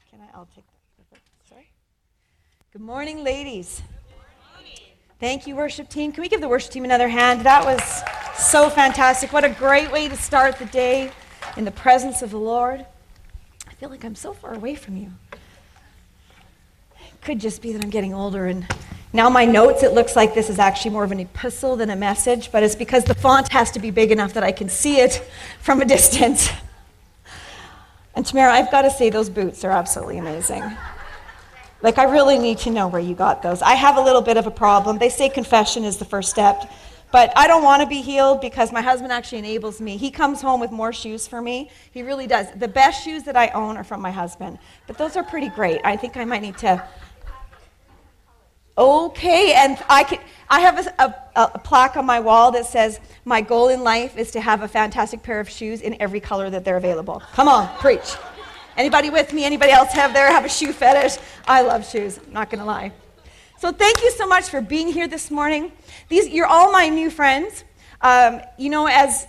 I'll take that. Sorry. Good morning, ladies. Thank you, worship team. Can we give the worship team another hand? That was so fantastic. What a great way to start the day in the presence of the Lord. I feel like I'm so far away from you. It could just be that I'm getting older, and now my notes, it looks like this is actually more of an epistle than a message, but it's because the font has to be big enough that I can see it from a distance. And Tamara, I've got to say, those boots are absolutely amazing. Like, I really need to know where you got those. I have a little bit of a problem. They say confession is the first step, but I don't want to be healed because my husband actually enables me. He comes home with more shoes for me. He really does. The best shoes that I own are from my husband, but those are pretty great. I think I might need to... Okay, and I have a plaque on my wall that says, my goal in life is to have a fantastic pair of shoes in every color that they're available. Come on, preach. Anybody with me? Anybody else have a shoe fetish? I love shoes, I'm not going to lie. So thank you so much for being here this morning. You're all my new friends. Your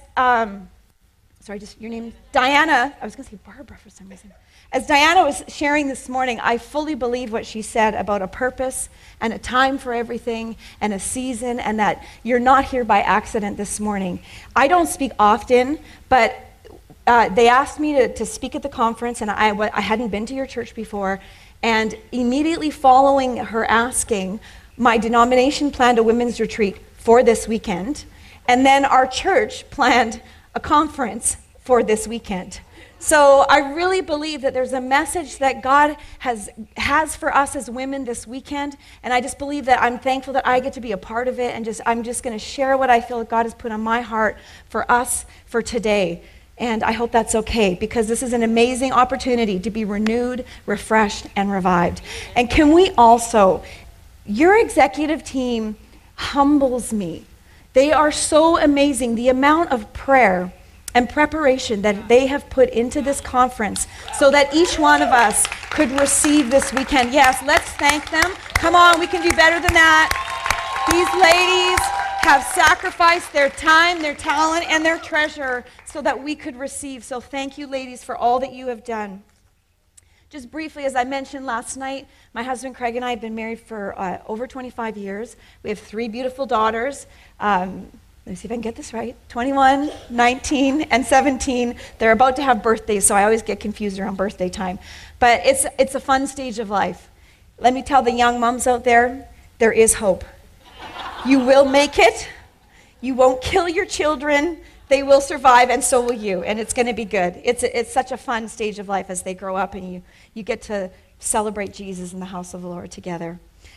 name? Diana. I was going to say Barbara for some reason. As Diana was sharing this morning, I fully believe what she said about a purpose and a time for everything and a season, and that you're not here by accident this morning. I don't speak often, but they asked me to speak at the conference, and I hadn't been to your church before, and immediately following her asking, my denomination planned a women's retreat for this weekend, and then our church planned a conference for this weekend. So I really believe that there's a message that God has for us as women this weekend, and I just believe that I'm thankful that I get to be a part of it, and I'm just going to share what I feel that God has put on my heart for us for today. And I hope that's okay, because this is an amazing opportunity to be renewed, refreshed, and revived. And can we also, your executive team humbles me. They are so amazing. The amount of prayer and preparation that they have put into this conference so that each one of us could receive this weekend. Yes, let's thank them. Come on, we can do better than that. These ladies have sacrificed their time, their talent, and their treasure so that we could receive. So thank you, ladies, for all that you have done. Just briefly, as I mentioned last night, my husband Craig and I have been married for over 25 years. We have 3 beautiful daughters. Let me see if I can get this right. 21, 19, and 17. They're about to have birthdays, so I always get confused around birthday time. But it's a fun stage of life. Let me tell the young moms out there is hope. You will make it. You won't kill your children. They will survive, and so will you, and it's going to be good. It's such a fun stage of life as they grow up, and you get to celebrate Jesus in the house of the Lord together.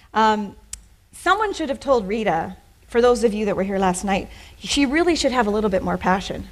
Someone should have told Rita, for those of you that were here last night, she really should have a little bit more passion.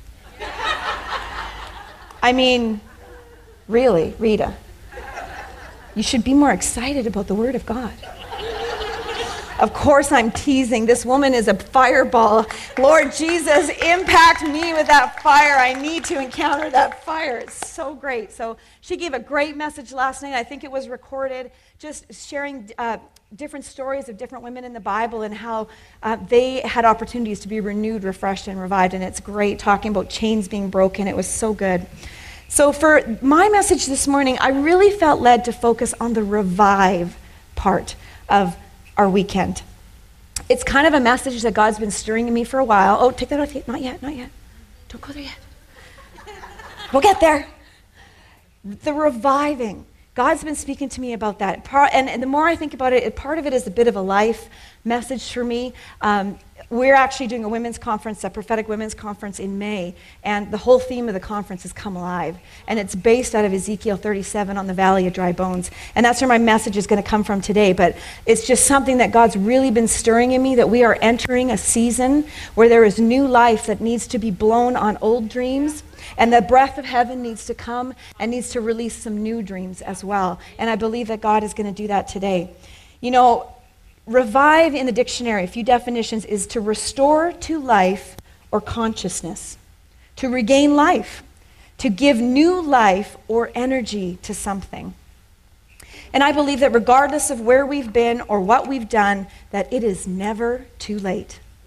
I mean, really, Rita, you should be more excited about the Word of God. Of course I'm teasing. This woman is a fireball. Lord Jesus, impact me with that fire. I need to encounter that fire. It's so great. So she gave a great message last night. I think it was recorded, just sharing different stories of different women in the Bible and how they had opportunities to be renewed, refreshed, and revived. And it's great talking about chains being broken. It was so good. So for my message this morning, I really felt led to focus on the revive part of our weekend. It's kind of a message that God's been stirring in me for a while. Oh, take that off. Not yet. Don't go there yet. We'll get there. The reviving. God's been speaking to me about that. And the more I think about it, part of it is a bit of a life message for me. We're actually doing a women's conference, a prophetic women's conference in May, and the whole theme of the conference is Come Alive. And it's based out of Ezekiel 37 on the Valley of Dry Bones. And that's where my message is going to come from today. But it's just something that God's really been stirring in me, that we are entering a season where there is new life that needs to be blown on old dreams. And the breath of heaven needs to come and needs to release some new dreams as well. And I believe that God is going to do that today. You know, revive in the dictionary, a few definitions, is to restore to life or consciousness, to regain life, to give new life or energy to something. And I believe that regardless of where we've been or what we've done, that it is never too late.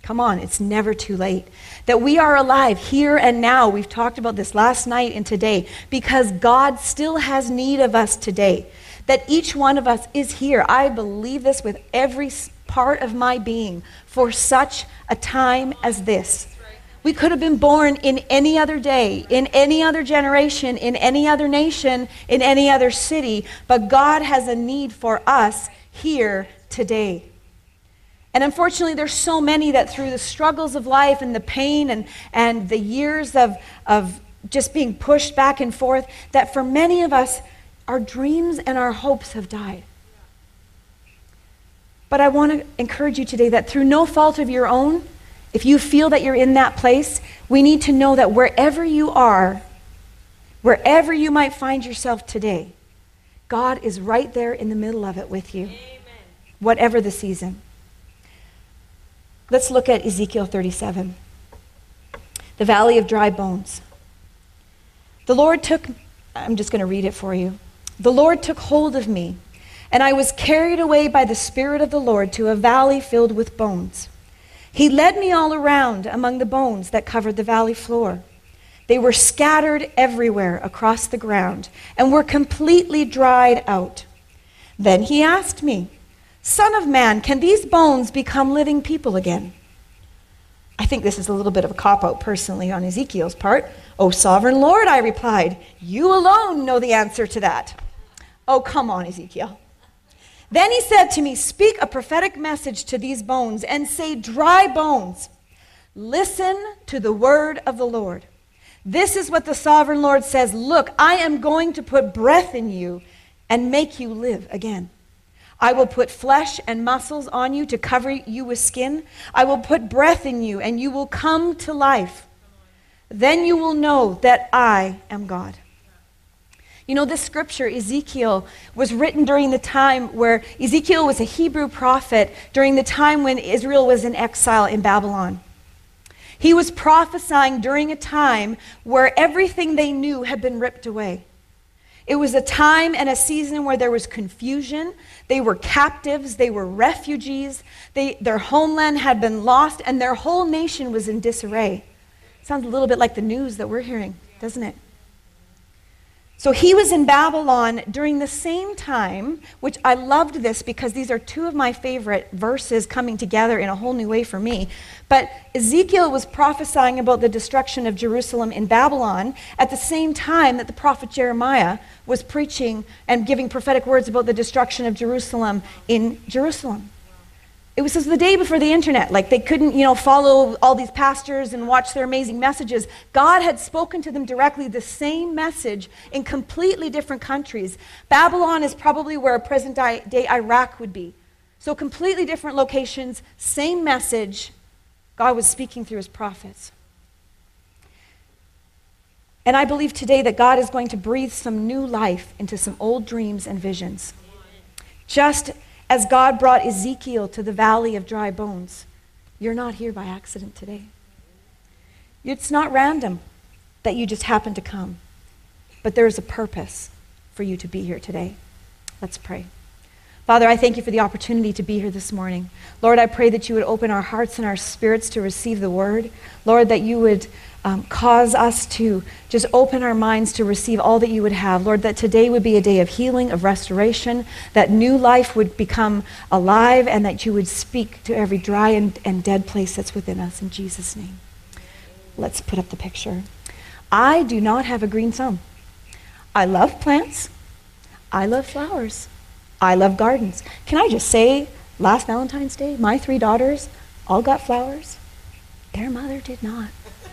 Come on, it's never too late. That we are alive here and now. We've talked about this last night and today because God still has need of us today. That each one of us is here. I believe this with every part of my being for such a time as this. We could have been born in any other day, in any other generation, in any other nation, in any other city, but God has a need for us here today. And unfortunately, there's so many that through the struggles of life and the pain and the years of just being pushed back and forth, that for many of us, our dreams and our hopes have died. But I want to encourage you today that through no fault of your own, if you feel that you're in that place, we need to know that wherever you are, wherever you might find yourself today, God is right there in the middle of it with you, Amen. Whatever the season. Let's look at Ezekiel 37, the valley of dry bones. The Lord took, I'm just going to read it for you. The Lord took hold of me, and I was carried away by the Spirit of the Lord to a valley filled with bones. He led me all around among the bones that covered the valley floor. They were scattered everywhere across the ground and were completely dried out. Then he asked me, Son of man, can these bones become living people again? I think this is a little bit of a cop-out personally on Ezekiel's part. Oh, sovereign Lord, I replied, you alone know the answer to that. Oh, come on, Ezekiel. Then he said to me, speak a prophetic message to these bones and say, dry bones, listen to the word of the Lord. This is what the sovereign Lord says. Look, I am going to put breath in you and make you live again. I will put flesh and muscles on you to cover you with skin. I will put breath in you and you will come to life. Then you will know that I am God. You know, this scripture, Ezekiel, was written during the time where Ezekiel was a Hebrew prophet during the time when Israel was in exile in Babylon. He was prophesying during a time where everything they knew had been ripped away. It was a time and a season where there was confusion. They were captives. They were refugees. Their homeland had been lost, and their whole nation was in disarray. Sounds a little bit like the news that we're hearing, doesn't it? So he was in Babylon during the same time, which I loved this because these are two of my favorite verses coming together in a whole new way for me. But Ezekiel was prophesying about the destruction of Jerusalem in Babylon at the same time that the prophet Jeremiah was preaching and giving prophetic words about the destruction of Jerusalem in Jerusalem. It was just the day before the internet. Like they couldn't, follow all these pastors and watch their amazing messages. God had spoken to them directly the same message in completely different countries. Babylon is probably where present-day Iraq would be. So completely different locations, same message. God was speaking through his prophets. And I believe today that God is going to breathe some new life into some old dreams and visions. Just as God brought Ezekiel to the valley of dry bones, you're not here by accident today. It's not random that you just happen to come, but there is a purpose for you to be here today. Let's pray. Father, I thank you for the opportunity to be here this morning. Lord, I pray that you would open our hearts and our spirits to receive the word. Lord, that you would cause us to just open our minds to receive all that you would have. Lord, that today would be a day of healing, of restoration, that new life would become alive, and that you would speak to every dry and dead place that's within us. In Jesus' name. Let's put up the picture. I do not have a green thumb. I love plants. I love flowers. I love gardens. Can I just say, last Valentine's Day, my 3 daughters all got flowers. Their mother did not.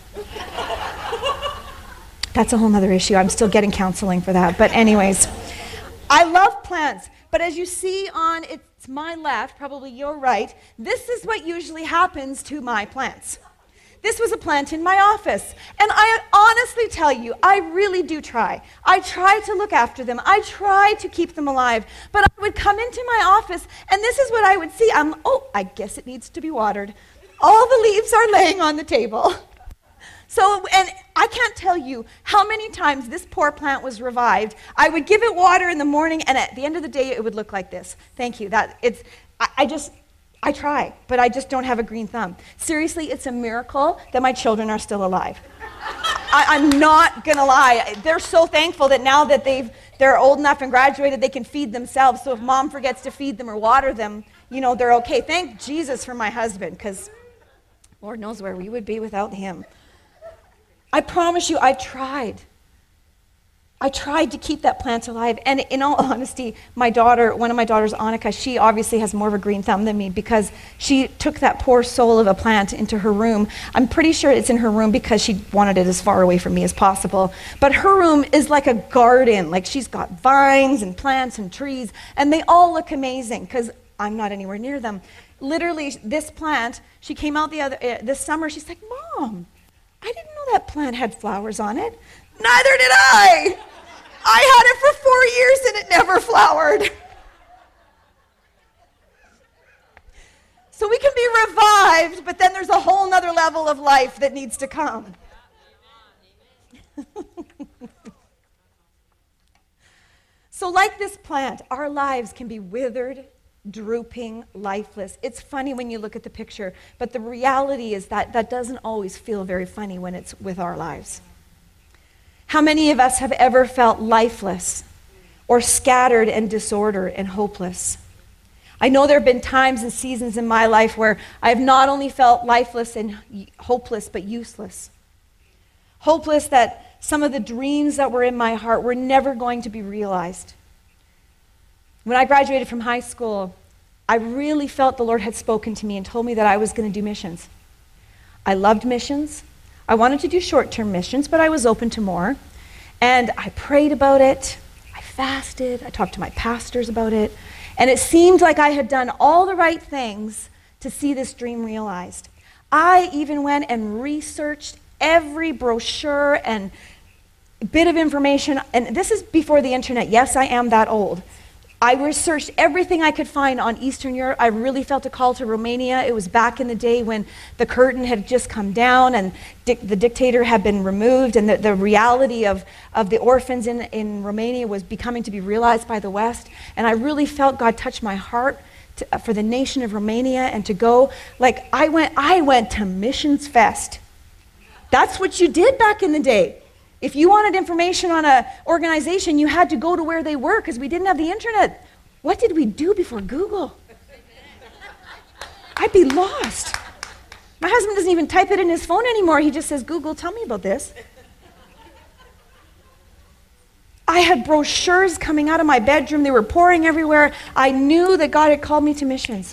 That's a whole other issue. I'm still getting counseling for that. But anyways, I love plants. But as you see on, it's my left, probably your right, this is what usually happens to my plants. This was a plant in my office. And I honestly tell you, I really do try. I try to look after them. I try to keep them alive. But I would come into my office, and this is what I would see. I guess it needs to be watered. All the leaves are laying on the table. So, and I can't tell you how many times this poor plant was revived. I would give it water in the morning, and at the end of the day, it would look like this. Thank you. I try, but I just don't have a green thumb. Seriously, it's a miracle that my children are still alive. I'm not gonna lie. They're so thankful that now that they're old enough and graduated, they can feed themselves. So if mom forgets to feed them or water them, they're okay. Thank Jesus for my husband, because Lord knows where we would be without him. I promise you, I tried. I tried to keep that plant alive. And in all honesty, one of my daughters, Annika, she obviously has more of a green thumb than me because she took that poor soul of a plant into her room. I'm pretty sure it's in her room because she wanted it as far away from me as possible. But her room is like a garden. Like, she's got vines and plants and trees, and they all look amazing because I'm not anywhere near them. Literally, this plant, she came out this summer, she's like, Mom, I didn't know that plant had flowers on it. Neither did I. I had it for 4 years and it never flowered. So we can be revived, but then there's a whole nother level of life that needs to come. So like this plant, our lives can be withered, drooping, lifeless. It's funny when you look at the picture, but the reality is that doesn't always feel very funny when it's with our lives. How many of us have ever felt lifeless or scattered and disordered and hopeless? I know there have been times and seasons in my life where I have not only felt lifeless and hopeless, but useless. Hopeless that some of the dreams that were in my heart were never going to be realized. When I graduated from high school, I really felt the Lord had spoken to me and told me that I was going to do missions. I loved missions. I wanted to do short-term missions, but I was open to more. And I prayed about it. I fasted. I talked to my pastors about it. And it seemed like I had done all the right things to see this dream realized. I even went and researched every brochure and bit of information. And this is before the internet. Yes, I am that old. I researched everything I could find on Eastern Europe. I really felt a call to Romania. It was back in the day when the curtain had just come down and the dictator had been removed, and the reality of the orphans in Romania was becoming to be realized by the West. And I really felt God touch my heart for the nation of Romania and to go. Like, I went to Missions Fest. That's what you did back in the day. If you wanted information on an organization, you had to go to where they were because we didn't have the internet. What did we do before Google? I'd be lost. My husband doesn't even type it in his phone anymore. He just says, Google, tell me about this. I had brochures coming out of my bedroom. They were pouring everywhere. I knew that God had called me to missions.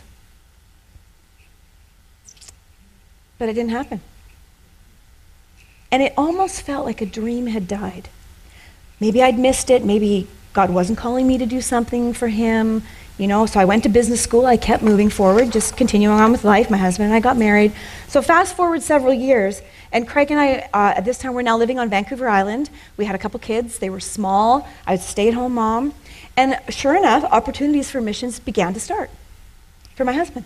But it didn't happen. And it almost felt like a dream had died. Maybe I'd missed it. Maybe God wasn't calling me to do something for him. So I went to business school. I kept moving forward, just continuing on with life. My husband and I got married. So fast forward several years, and Craig and I, at this time, we're now living on Vancouver Island. We had a couple kids. They were small. I was a stay-at-home mom. And sure enough, opportunities for missions began to start for my husband.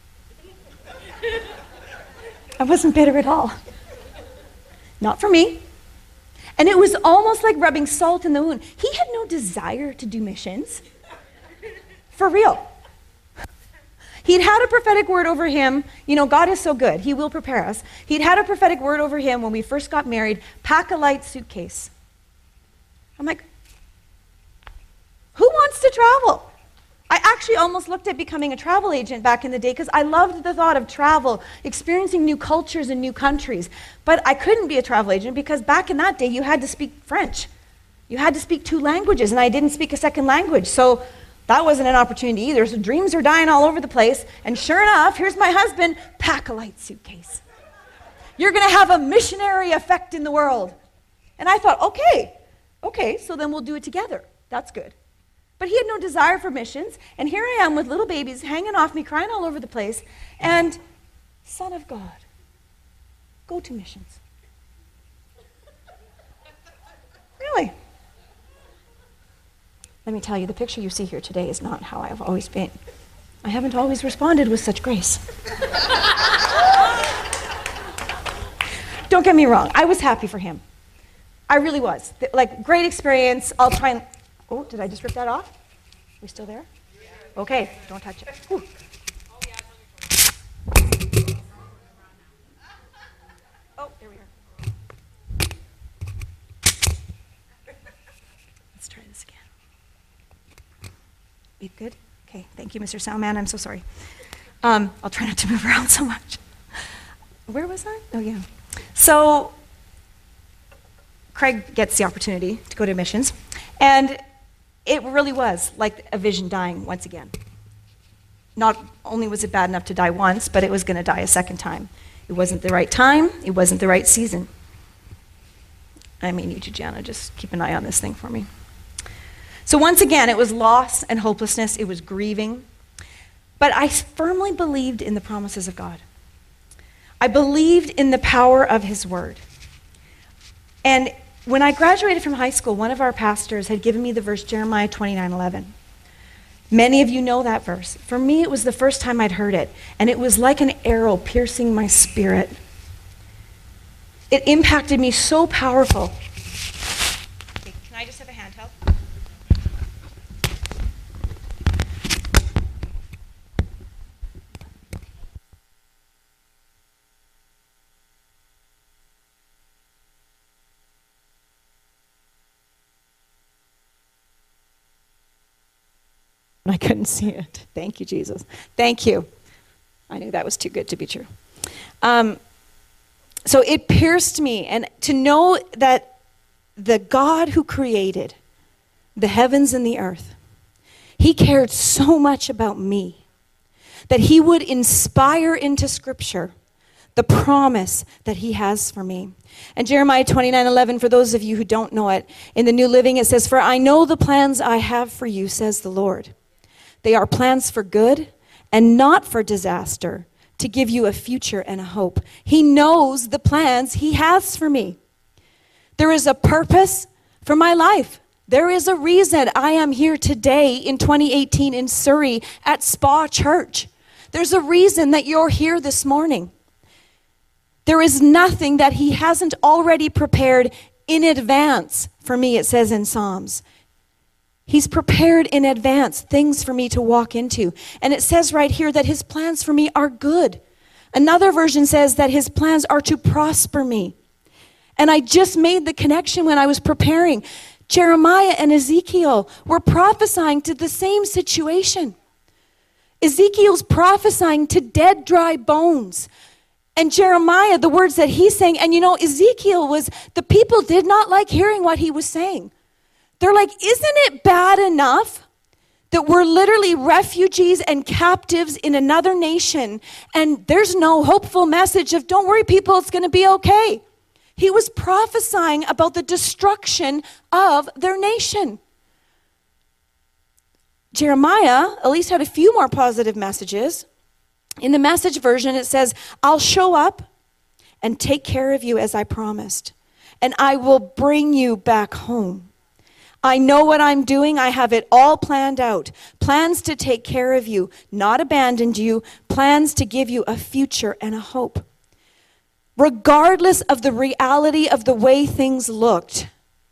I wasn't bitter at all. Not for me. And it was almost like rubbing salt in the wound. He had no desire to do missions. For real. He'd had a prophetic word over him. God is so good. He will prepare us. He'd had a prophetic word over him when we first got married. Pack a light suitcase. I'm like, who wants to travel? I actually almost looked at becoming a travel agent back in the day because I loved the thought of travel, experiencing new cultures and new countries. But I couldn't be a travel agent because back in that day, you had to speak French. You had to speak 2 languages, and I didn't speak a second language. So that wasn't an opportunity either. So dreams are dying all over the place. And sure enough, here's my husband, pack a light suitcase. You're going to have a missionary effect in the world. And I thought, okay, so then we'll do it together. That's good. But he had no desire for missions, and here I am with little babies hanging off me, crying all over the place, and Son of God, go to missions. Really? Let me tell you, the picture you see here today is not how I've always been. I haven't always responded with such grace. Don't get me wrong, I was happy for him. I really was. Great experience. I'll try and... Oh, did I just rip that off? We still there? Okay, don't touch it. Whew. We good? Okay, thank you, Mr. Soundman. I'm so sorry. I'll try not to move around so much. Where was I? Oh, yeah. So Craig gets the opportunity to go to missions, and it really was like a vision dying once again. Not only was it bad enough to die once, but it was going to die a second time. It wasn't the right time. It wasn't the right season. I may need you, Jana, just keep an eye on this thing for me. So once again, it was loss and hopelessness. It was grieving. But I firmly believed in the promises of God. I believed in the power of his word. And when I graduated from high school, one of our pastors had given me the verse Jeremiah 29:11. Many of you know that verse. For me, it was the first time I'd heard it, and it was like an arrow piercing my spirit. It impacted me so powerful. Okay, can I just have a handheld? I couldn't see it. Thank you, Jesus. Thank you. I knew that was too good to be true. So it pierced me, and to know that the God who created the heavens and the earth, he cared so much about me that he would inspire into Scripture the promise that he has for me. And Jeremiah 29:11, for those of you who don't know it, in the New Living it says, "For I know the plans I have for you, says the Lord. They are plans for good and not for disaster, to give you a future and a hope." He knows the plans he has for me. There is a purpose for my life. There is a reason I am here today in 2018 in Surrey at Spa Church. There's a reason that you're here this morning. There is nothing that he hasn't already prepared in advance for me, it says in Psalms. He's prepared in advance things for me to walk into. And it says right here that his plans for me are good. Another version says that his plans are to prosper me. And I just made the connection when I was preparing. Jeremiah and Ezekiel were prophesying to the same situation. Ezekiel's prophesying to dead, dry bones. And Jeremiah, the words that he's saying, and Ezekiel the people did not like hearing what he was saying. They're like, isn't it bad enough that we're literally refugees and captives in another nation, and there's no hopeful message of, don't worry, people, it's going to be okay. He was prophesying about the destruction of their nation. Jeremiah at least had a few more positive messages. In the Message version, it says, "I'll show up and take care of you as I promised, and I will bring you back home. I know what I'm doing. I have it all planned out. Plans to take care of you, not abandoned you. Plans to give you a future and a hope." Regardless of the reality of the way things looked,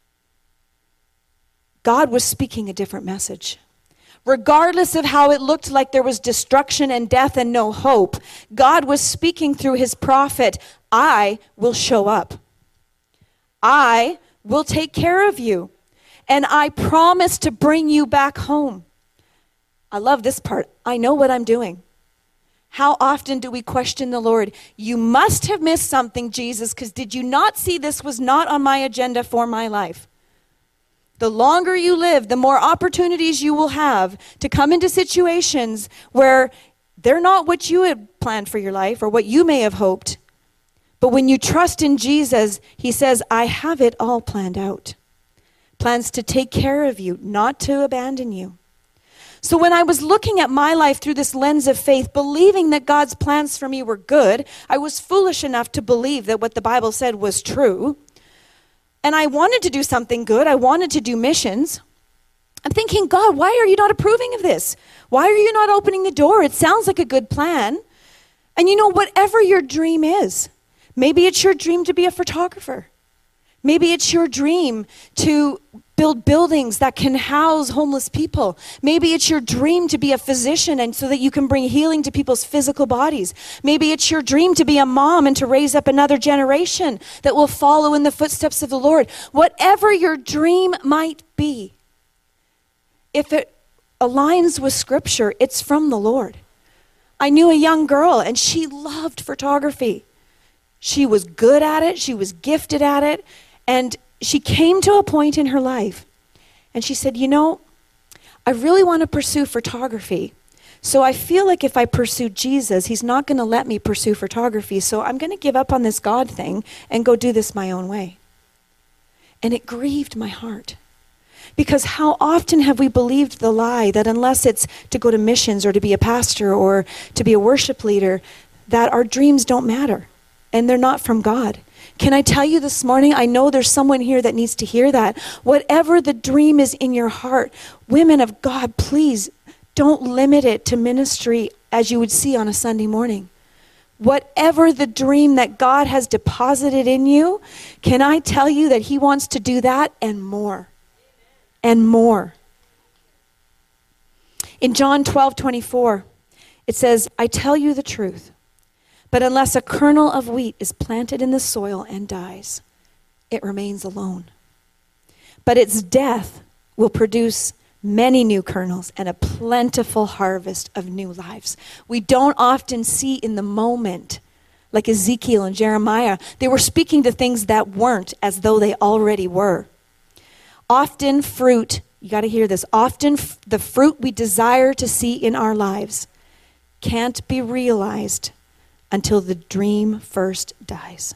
God was speaking a different message. Regardless of how it looked like there was destruction and death and no hope, God was speaking through his prophet, "I will show up. I will take care of you. And I promise to bring you back home." I love this part. I know what I'm doing. How often do we question the Lord? You must have missed something, Jesus, because did you not see this was not on my agenda for my life? The longer you live, the more opportunities you will have to come into situations where they're not what you had planned for your life or what you may have hoped. But when you trust in Jesus, he says, "I have it all planned out." Plans to take care of you, not to abandon you. So when I was looking at my life through this lens of faith, believing that God's plans for me were good, I was foolish enough to believe that what the Bible said was true. And I wanted to do something good. I wanted to do missions. I'm thinking, God, why are you not approving of this? Why are you not opening the door? It sounds like a good plan. And whatever your dream is, maybe it's your dream to be a photographer. Maybe it's your dream to build buildings that can house homeless people. Maybe it's your dream to be a physician and so that you can bring healing to people's physical bodies. Maybe it's your dream to be a mom and to raise up another generation that will follow in the footsteps of the Lord. Whatever your dream might be, if it aligns with Scripture. It's from the Lord. I knew a young girl, and she loved photography. She was good at it. She was gifted at it. And she came to a point in her life, and she said, I really want to pursue photography. So I feel like if I pursue Jesus, he's not going to let me pursue photography. So I'm going to give up on this God thing and go do this my own way. And it grieved my heart. Because how often have we believed the lie that unless it's to go to missions or to be a pastor or to be a worship leader, that our dreams don't matter and they're not from God. Can I tell you this morning, I know there's someone here that needs to hear that. Whatever the dream is in your heart, women of God, please don't limit it to ministry as you would see on a Sunday morning. Whatever the dream that God has deposited in you, can I tell you that he wants to do that and more? And more. In John 12:24, it says, I tell you the truth, but unless a kernel of wheat is planted in the soil and dies, it remains alone. But its death will produce many new kernels and a plentiful harvest of new lives. We don't often see in the moment, like Ezekiel and Jeremiah, they were speaking to things that weren't as though they already were. Often fruit, you got to hear this, often the fruit we desire to see in our lives can't be realized until the dream first dies.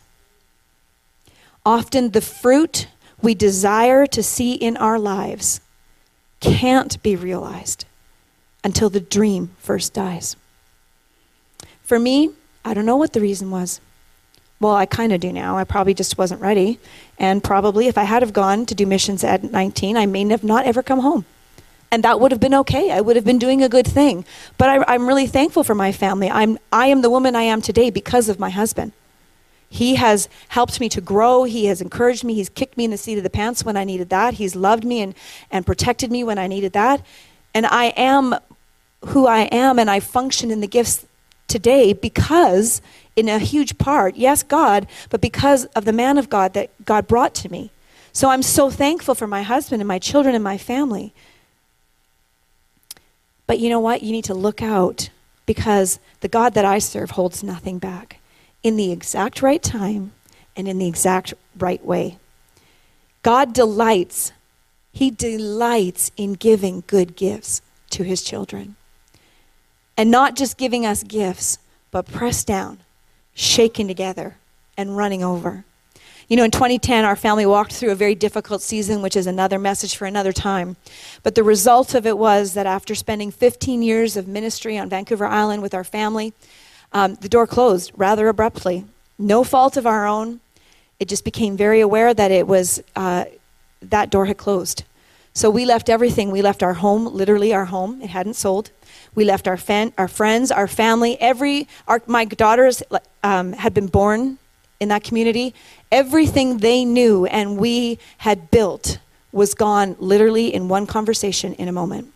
Often the fruit we desire to see in our lives can't be realized until the dream first dies. For me, I don't know what the reason was. Well, I kind of do now. I probably just wasn't ready. And probably if I had have gone to do missions at 19, I may have not ever come home. And that would have been okay. I would have been doing a good thing. But I'm really thankful for my family. I am the woman I am today because of my husband. He has helped me to grow. He has encouraged me. He's kicked me in the seat of the pants when I needed that. He's loved me and protected me when I needed that. And I am who I am, and I function in the gifts today because, in a huge part, yes, God, but because of the man of God that God brought to me. So I'm so thankful for my husband and my children and my family. But you know what? You need to look out, because the God that I serve holds nothing back. In the exact right time and in the exact right way. God delights. He delights in giving good gifts to his children. And not just giving us gifts, but pressed down, shaken together, and running over. You know, in 2010, our family walked through a very difficult season, which is another message for another time. But the result of it was that after spending 15 years of ministry on Vancouver Island with our family, the door closed rather abruptly. No fault of our own. It just became very aware that it was, that door had closed. So we left everything. We left our home, literally our home. It hadn't sold. We left our friends, our family. My daughters had been born in that community. Everything they knew and we had built was gone literally in one conversation in a moment.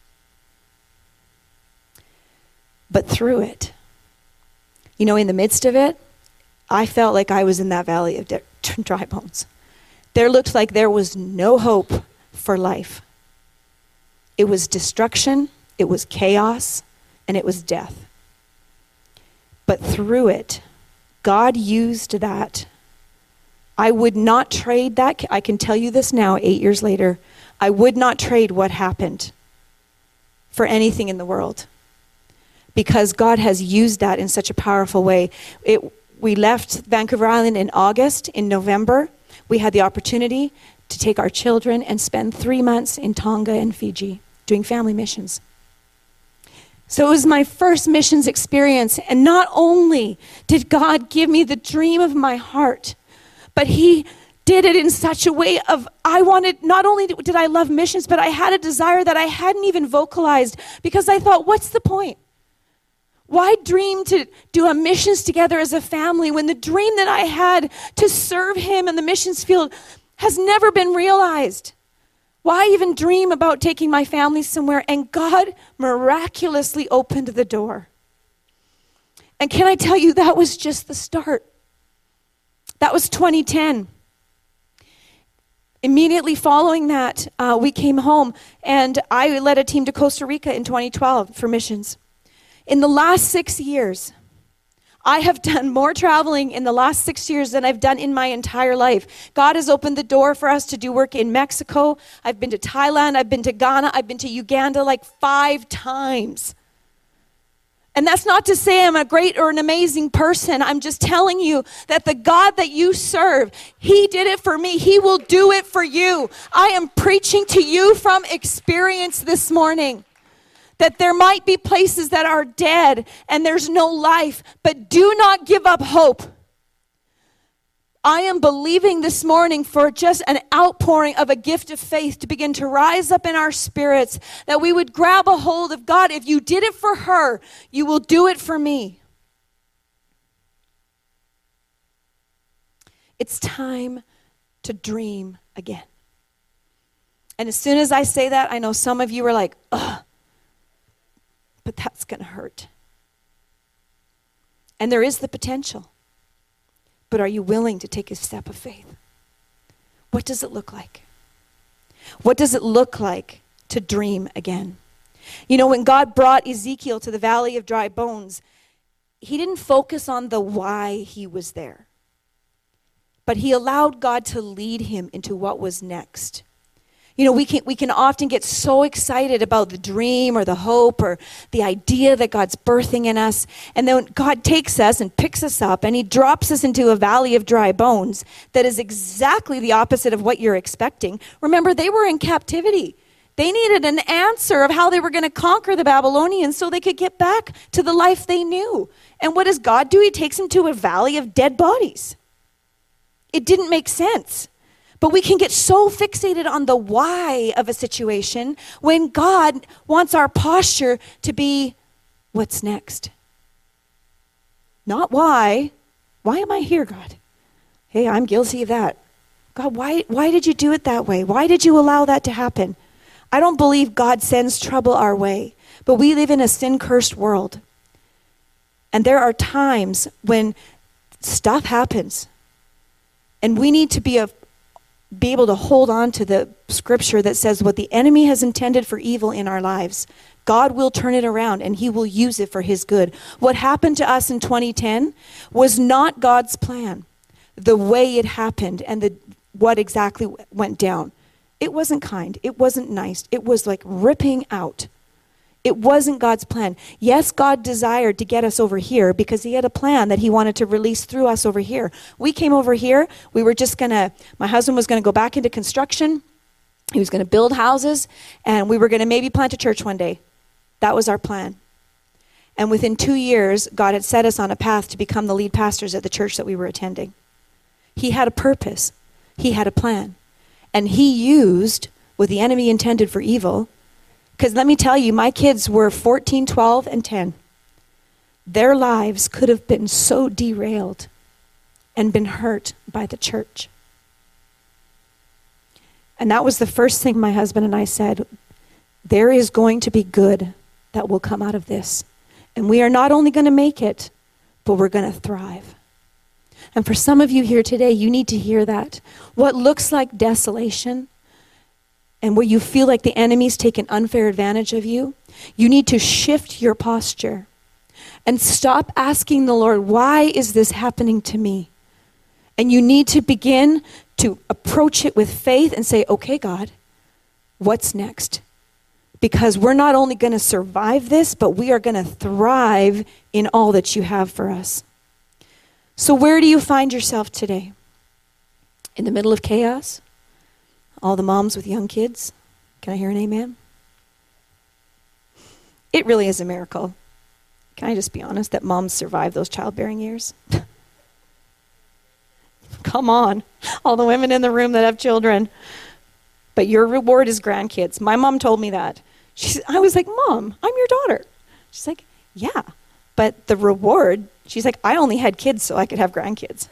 But through it, you know, in the midst of it, I felt like I was in that valley of dry bones. There looked like there was no hope for life. It was destruction, it was chaos, and it was death. But through it, God used that. I would not trade that. I can tell you this now, 8 years later. I would not trade what happened for anything in the world, because God has used that in such a powerful way. We left Vancouver Island in August. In November, we had the opportunity to take our children and spend 3 months in Tonga and Fiji doing family missions. So it was my first missions experience. And not only did God give me the dream of my heart, but he did it in such a way of, not only did I love missions, but I had a desire that I hadn't even vocalized, because I thought, what's the point? Why dream to do a missions together as a family when the dream that I had to serve him in the missions field has never been realized? Why even dream about taking my family somewhere? And God miraculously opened the door. And can I tell you, that was just the start. That was 2010. Immediately following that, we came home, and I led a team to Costa Rica in 2012 for missions. In the last 6 years, I have done more traveling in the last 6 years than I've done in my entire life. God has opened the door for us to do work in Mexico. I've been to Thailand. I've been to Ghana. I've been to Uganda like 5 times. And that's not to say I'm a great or an amazing person. I'm just telling you that the God that you serve, he did it for me. He will do it for you. I am preaching to you from experience this morning. That there might be places that are dead and there's no life, but do not give up hope. I am believing this morning for just an outpouring of a gift of faith to begin to rise up in our spirits, that we would grab a hold of God. If you did it for her, you will do it for me. It's time to dream again. And as soon as I say that, I know some of you are like, ugh, but that's going to hurt. And there is the potential. But are you willing to take a step of faith? What does it look like? What does it look like to dream again? You know, when God brought Ezekiel to the valley of dry bones, he didn't focus on the why he was there. But he allowed God to lead him into what was next. You know, we can often get so excited about the dream or the hope or the idea that God's birthing in us. And then God takes us and picks us up and he drops us into a valley of dry bones that is exactly the opposite of what you're expecting. Remember, they were in captivity. They needed an answer of how they were going to conquer the Babylonians so they could get back to the life they knew. And what does God do? He takes them to a valley of dead bodies. It didn't make sense. But we can get so fixated on the why of a situation when God wants our posture to be, what's next? Not why. Why am I here, God? Hey, I'm guilty of that. God, why did you do it that way? Why did you allow that to happen? I don't believe God sends trouble our way, but we live in a sin-cursed world. And there are times when stuff happens, and we need to be able to hold on to the scripture that says what the enemy has intended for evil in our lives, God will turn it around and he will use it for his good. What happened to us in 2010 was not God's plan. The way it happened and what exactly went down. It wasn't kind. It wasn't nice. It was like ripping out. It wasn't God's plan. Yes, God desired to get us over here because he had a plan that he wanted to release through us over here. We came over here. We were just my husband was going to go back into construction. He was going to build houses, and we were going to maybe plant a church one day. That was our plan. And within 2 years, God had set us on a path to become the lead pastors at the church that we were attending. He had a purpose. He had a plan. And he used what the enemy intended for evil. Because let me tell you, my kids were 14, 12, and 10. Their lives could have been so derailed and been hurt by the church. And that was the first thing my husband and I said. There is going to be good that will come out of this. And we are not only going to make it, but we're going to thrive. And for some of you here today, you need to hear that. What looks like desolation, and where you feel like the enemy's taken unfair advantage of you, you need to shift your posture and stop asking the Lord, why is this happening to me? And you need to begin to approach it with faith and say, okay, God, what's next? Because we're not only going to survive this, but we are going to thrive in all that you have for us. So where do you find yourself today? In the middle of chaos? All the moms with young kids? Can I hear an amen? It really is a miracle. Can I just be honest that moms survive those childbearing years? Come on, all the women in the room that have children. But your reward is grandkids. My mom told me that. I was like, Mom, I'm your daughter. She's like, yeah, but the reward, she's like, I only had kids so I could have grandkids.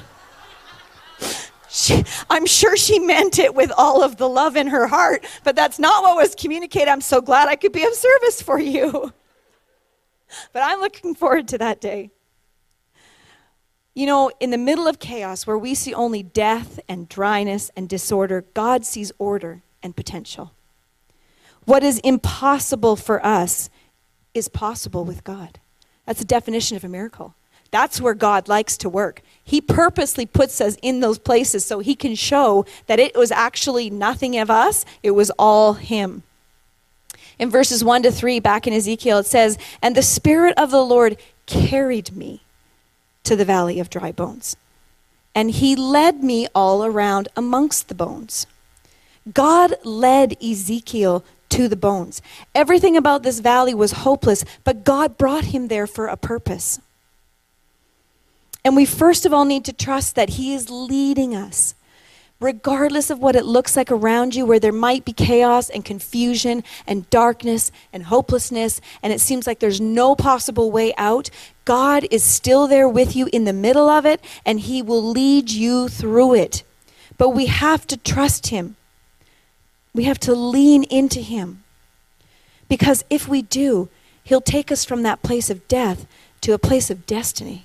I'm sure she meant it with all of the love in her heart, but that's not what was communicated. I'm so glad I could be of service for you. But I'm looking forward to that day. You know, in the middle of chaos where we see only death and dryness and disorder, God sees order and potential. What is impossible for us is possible with God. That's the definition of a miracle. That's where God likes to work. He purposely puts us in those places so he can show that it was actually nothing of us, it was all him. In verses 1-3 back in Ezekiel, it says, "And the Spirit of the Lord carried me to the valley of dry bones, and he led me all around amongst the bones." God led Ezekiel to the bones. Everything about this valley was hopeless, but God brought him there for a purpose. And we first of all need to trust that he is leading us. Regardless of what it looks like around you, where there might be chaos and confusion and darkness and hopelessness, and it seems like there's no possible way out, God is still there with you in the middle of it, and he will lead you through it. But we have to trust him. We have to lean into him. Because if we do, he'll take us from that place of death to a place of destiny.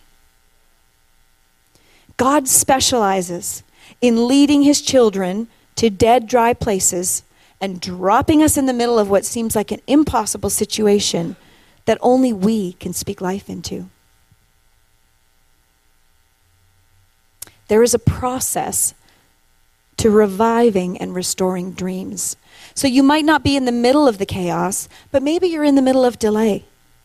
God specializes in leading his children to dead, dry places and dropping us in the middle of what seems like an impossible situation that only we can speak life into. There is a process to reviving and restoring dreams. So you might not be in the middle of the chaos, but maybe you're in the middle of delay.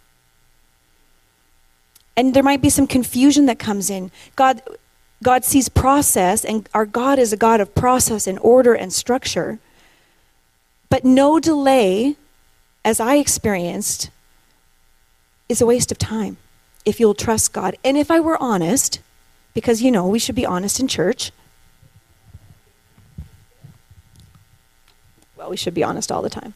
And there might be some confusion that comes in. God sees process, and our God is a God of process and order and structure. But no delay, as I experienced, is a waste of time if you'll trust God. And if I were honest, because we should be honest in church. Well, we should be honest all the time.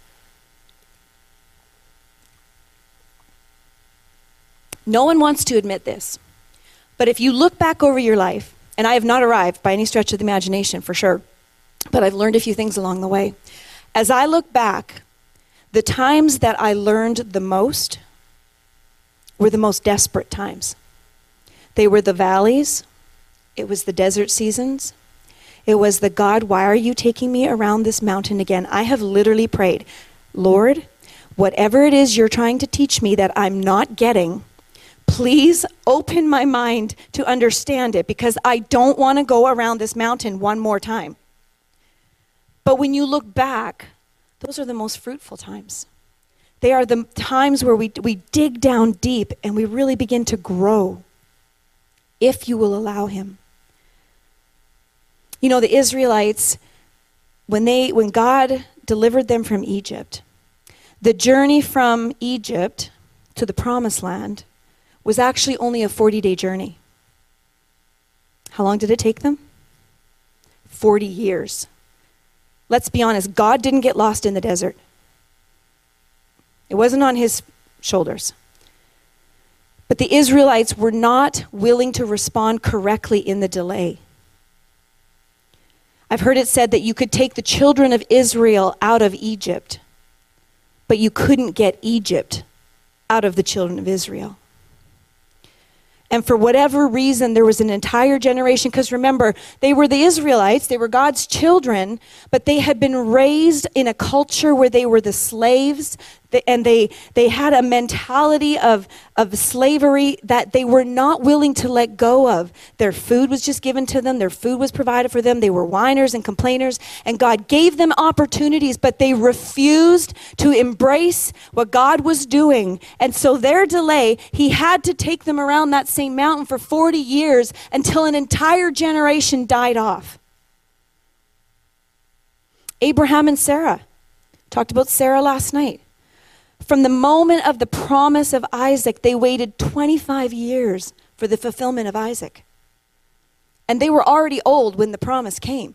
No one wants to admit this. But if you look back over your life, and I have not arrived by any stretch of the imagination for sure, but I've learned a few things along the way. As I look back, the times that I learned the most were the most desperate times. They were the valleys. It was the desert seasons. It was the God, why are you taking me around this mountain again? I have literally prayed, Lord, whatever it is you're trying to teach me that I'm not getting, please open my mind to understand it, because I don't want to go around this mountain one more time. But when you look back, those are the most fruitful times. They are the times where we dig down deep and we really begin to grow, if you will allow him. The Israelites, when God delivered them from Egypt, the journey from Egypt to the promised land was actually only a 40-day journey. How long did it take them? 40 years. Let's be honest, God didn't get lost in the desert. It wasn't on his shoulders. But the Israelites were not willing to respond correctly in the delay. I've heard it said that you could take the children of Israel out of Egypt, but you couldn't get Egypt out of the children of Israel. And for whatever reason, there was an entire generation, because remember, they were the Israelites, they were God's children, but they had been raised in a culture where they were the slaves, and they had a mentality of slavery that they were not willing to let go of. Their food was just given to them, their food was provided for them, they were whiners and complainers, and God gave them opportunities, but they refused to embrace what God was doing. And so their delay, he had to take them around that same mountain for 40 years until an entire generation died off. Abraham and Sarah. Talked about Sarah last night. From the moment of the promise of Isaac, they waited 25 years for the fulfillment of Isaac. And they were already old when the promise came.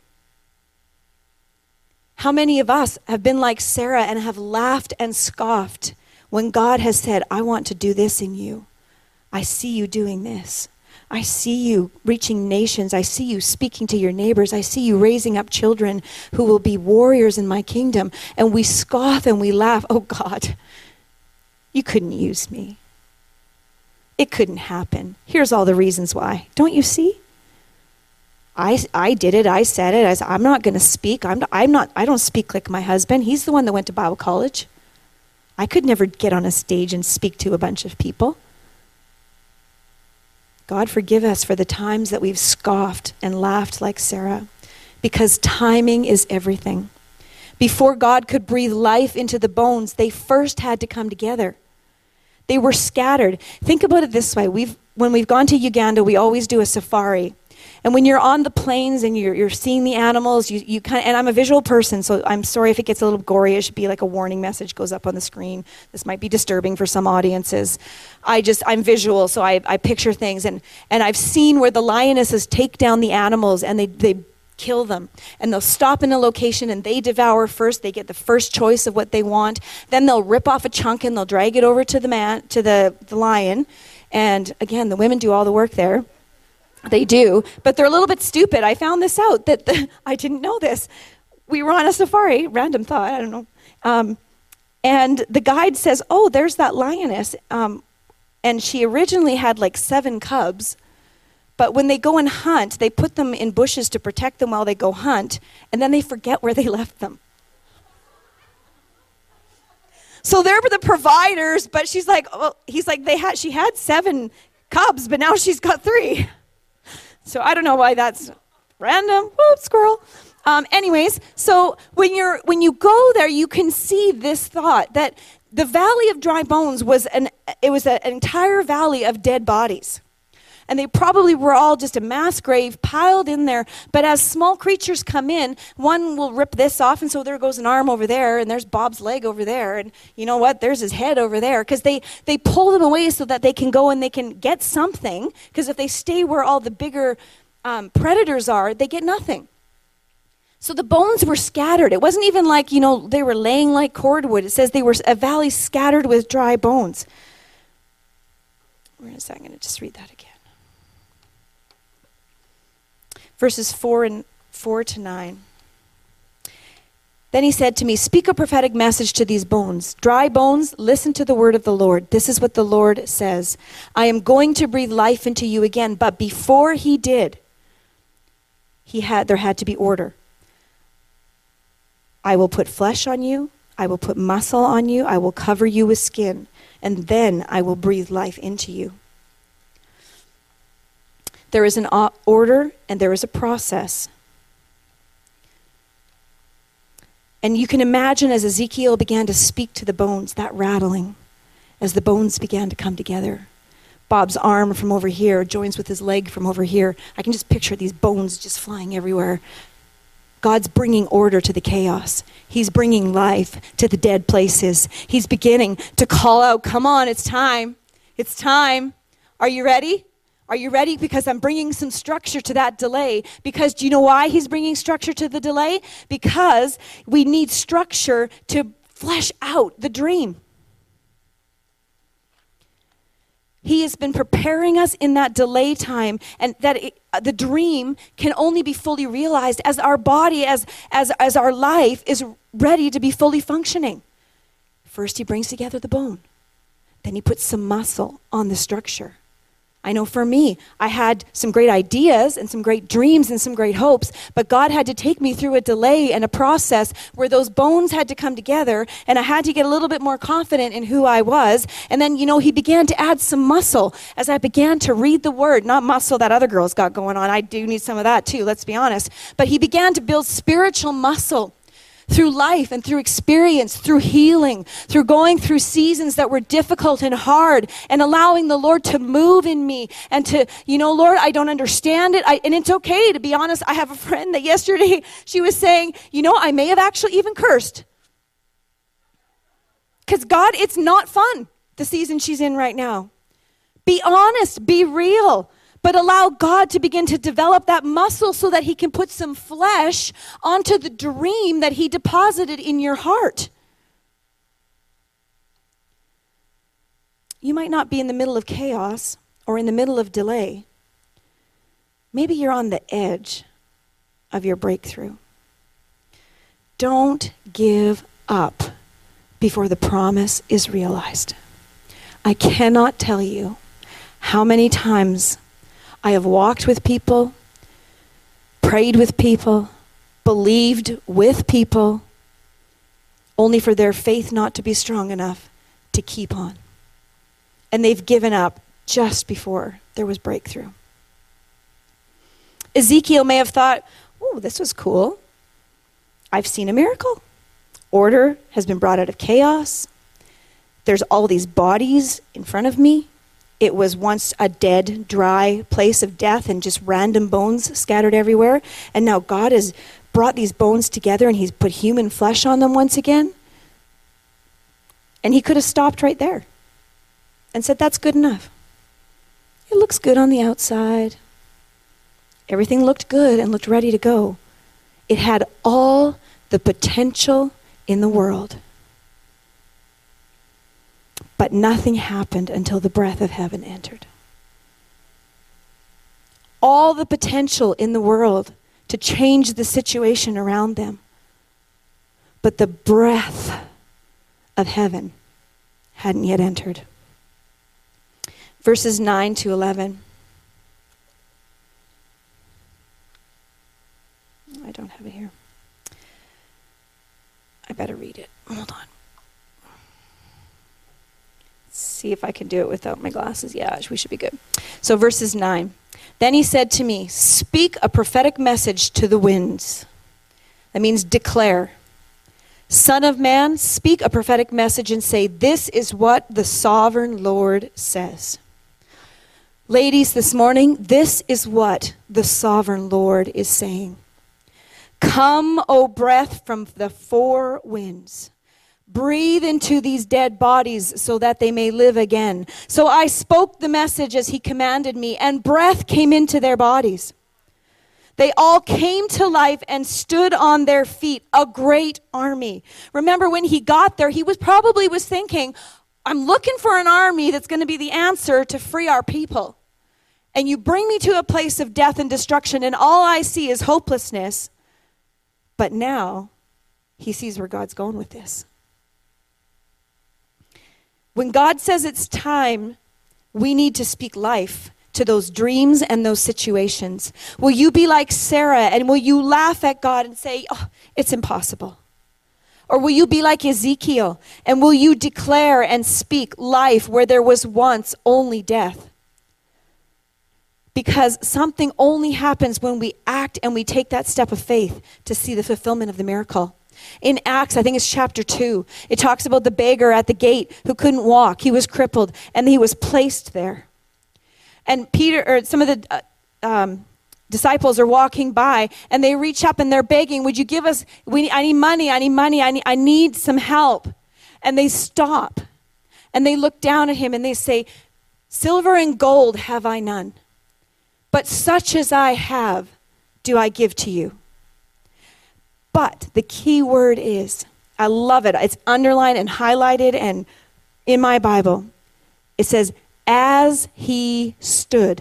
How many of us have been like Sarah and have laughed and scoffed when God has said, I want to do this in you. I see you doing this. I see you reaching nations. I see you speaking to your neighbors. I see you raising up children who will be warriors in my kingdom. And we scoff and we laugh. Oh God, you couldn't use me. It couldn't happen. Here's all the reasons why. Don't you see? I did it. I said it. I'm not going to speak. I don't speak like my husband. He's the one that went to Bible college. I could never get on a stage and speak to a bunch of people. God forgive us for the times that we've scoffed and laughed like Sarah, because timing is everything. Before God could breathe life into the bones, they first had to come together. They were scattered. Think about it this way. When we've gone to Uganda, we always do a safari. And when you're on the plains and you're seeing the animals, you kind of, and I'm a visual person, so I'm sorry if it gets a little gory. It should be like a warning message goes up on the screen. This might be disturbing for some audiences. I'm visual, so I picture things. And I've seen where the lionesses take down the animals and they kill them. And they'll stop in a location and they devour first. They get the first choice of what they want. Then they'll rip off a chunk and they'll drag it over to the lion. And again, the women do all the work there. They do, but they're a little bit stupid. I found this out, I didn't know this. We were on a safari, random thought, I don't know. And the guide says, oh, there's that lioness. And she originally had like 7 cubs. But when they go and hunt, they put them in bushes to protect them while they go hunt. And then they forget where they left them. So they're the providers, but she's like, oh, he's like, she had 7 cubs, but now she's got 3. So I don't know why that's random. Whoop, squirrel. Anyways, so when you go there, you can see this thought that the Valley of Dry Bones was an entire valley of dead bodies. And they probably were all just a mass grave piled in there. But as small creatures come in, one will rip this off, and so there goes an arm over there, and there's Bob's leg over there, and you know what? There's his head over there. Because they pull them away so that they can go and they can get something. Because if they stay where all the bigger predators are, they get nothing. So the bones were scattered. It wasn't even like, they were laying like cordwood. It says they were a valley scattered with dry bones. Wait a second, I'm going to just read that again. Verses 4 to 9. Then he said to me, speak a prophetic message to these bones. Dry bones, listen to the word of the Lord. This is what the Lord says. I am going to breathe life into you again. But before he did, there had to be order. I will put flesh on you. I will put muscle on you. I will cover you with skin. And then I will breathe life into you. There is an order and there is a process. And you can imagine as Ezekiel began to speak to the bones, that rattling, as the bones began to come together. Bob's arm from over here joins with his leg from over here. I can just picture these bones just flying everywhere. God's bringing order to the chaos. He's bringing life to the dead places. He's beginning to call out, come on, it's time. It's time. Are you ready? Are you ready? Because I'm bringing some structure to that delay. Because do you know why he's bringing structure to the delay? Because we need structure to flesh out the dream. He has been preparing us in that delay time, and that the dream can only be fully realized as our body, as our life is ready to be fully functioning. First, he brings together the bone. Then he puts some muscle on the structure. I know for me, I had some great ideas and some great dreams and some great hopes, but God had to take me through a delay and a process where those bones had to come together, and I had to get a little bit more confident in who I was. And then, he began to add some muscle as I began to read the word, not muscle that other girls got going on. I do need some of that too, let's be honest. But he began to build spiritual muscle through life and through experience, through healing, through going through seasons that were difficult and hard, and allowing the Lord to move in me and to, Lord, I don't understand it. And it's okay, to be honest. I have a friend that yesterday, she was saying, I may have actually even cursed. Because God, it's not fun, the season she's in right now. Be honest, be real. But allow God to begin to develop that muscle so that he can put some flesh onto the dream that he deposited in your heart. You might not be in the middle of chaos or in the middle of delay. Maybe you're on the edge of your breakthrough. Don't give up before the promise is realized. I cannot tell you how many times I have walked with people, prayed with people, believed with people, only for their faith not to be strong enough to keep on. And they've given up just before there was breakthrough. Ezekiel may have thought, oh, this was cool. I've seen a miracle. Order has been brought out of chaos. There's all these bodies in front of me. It was once a dead, dry place of death and just random bones scattered everywhere. And now God has brought these bones together and he's put human flesh on them once again. And he could have stopped right there and said, that's good enough. It looks good on the outside. Everything looked good and looked ready to go. It had all the potential in the world. But nothing happened until the breath of heaven entered. All the potential in the world to change the situation around them. But the breath of heaven hadn't yet entered. Verses 9 to 11. I don't have it here. I better read it. Hold on. See if I can do it without my glasses. Yeah, we should be good. So verses 9. Then he said to me, speak a prophetic message to the winds. That means declare. Son of man, speak a prophetic message and say, this is what the sovereign Lord says. Ladies, this morning, this is what the sovereign Lord is saying. Come, O breath from the four winds. Breathe into these dead bodies so that they may live again. So I spoke the message as he commanded me, and breath came into their bodies. They all came to life and stood on their feet, a great army. Remember, when he got there, he probably was thinking, I'm looking for an army that's going to be the answer to free our people. And you bring me to a place of death and destruction, and all I see is hopelessness. But now, he sees where God's going with this. When God says it's time, we need to speak life to those dreams and those situations. Will you be like Sarah, and will you laugh at God and say, oh, it's impossible? Or will you be like Ezekiel, and will you declare and speak life where there was once only death? Because something only happens when we act and we take that step of faith to see the fulfillment of the miracle. In Acts, I think it's chapter 2, it talks about the beggar at the gate who couldn't walk. He was crippled, and he was placed there. And Peter, or some of the disciples are walking by, and they reach up and they're begging, would you give us, I need money, I need some help. And they stop, and they look down at him, and they say, silver and gold have I none, but such as I have do I give to you. But the key word is, I love it. It's underlined and highlighted and in my Bible. It says, as he stood.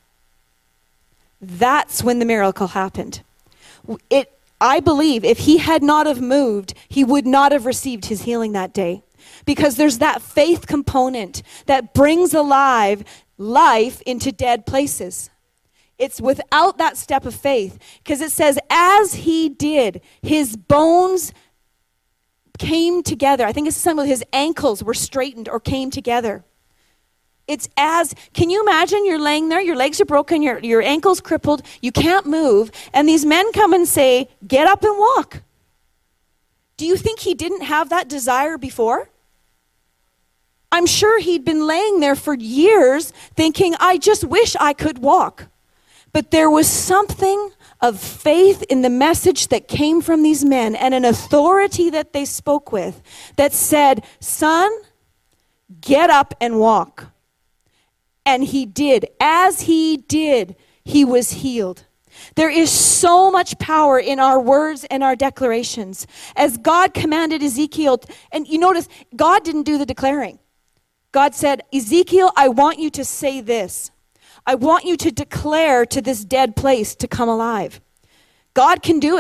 That's when the miracle happened. I believe if he had not have moved, he would not have received his healing that day. Because there's that faith component that brings alive life into dead places. It's without that step of faith. Because it says, as he did, his bones came together. I think it's something with his ankles were straightened or came together. It's as, can you imagine you're laying there, your legs are broken, your ankle's crippled, you can't move, and these men come and say, get up and walk. Do you think he didn't have that desire before? I'm sure he'd been laying there for years thinking, I just wish I could walk. But there was something of faith in the message that came from these men and an authority that they spoke with that said, son, get up and walk. And he did. As he did, he was healed. There is so much power in our words and our declarations. As God commanded Ezekiel, and you notice, God didn't do the declaring. God said, Ezekiel, I want you to say this. I want you to declare to this dead place to come alive. God can do it.